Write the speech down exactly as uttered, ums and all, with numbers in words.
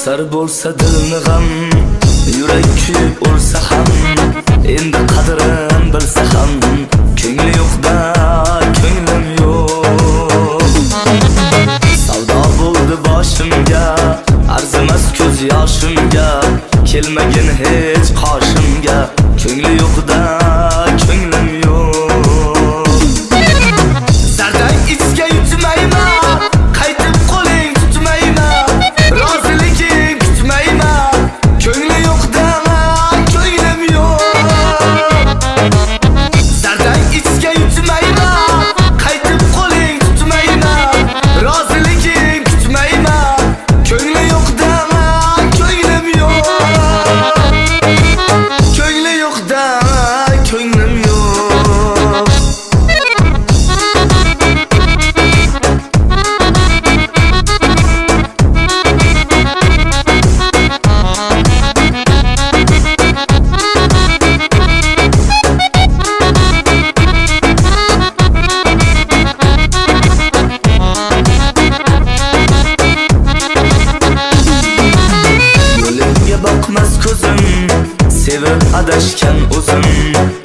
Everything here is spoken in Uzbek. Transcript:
bosar bo'lsa dilni g'am, yurak kuyib o'lsa ham, endi qadrin bilsa ham, ko'ngli yo'qda ko'nglim yo'q. Savdo bo'ldi boshimga, arzimas ko'z yoshimga, kelmagin hech qoshimga, ko'ngli yo'qda ko'nglim yo'q. Zardang ichga yutmayman, qaytib qo'ling tutmayman, roziliging kutmayman, ko'ngli yo'qda ko'nglim yo'q. Zardang ichga yutmayman, qaytib qo'ling tutmayman, roziliging kutmayman, ko'ngli yo'qda ko'nglim yo'q. Ko'ngli yo'qda ko'nglim yo'q. Yo'limga boqmas ko'zim, sevib adashgan o'zim.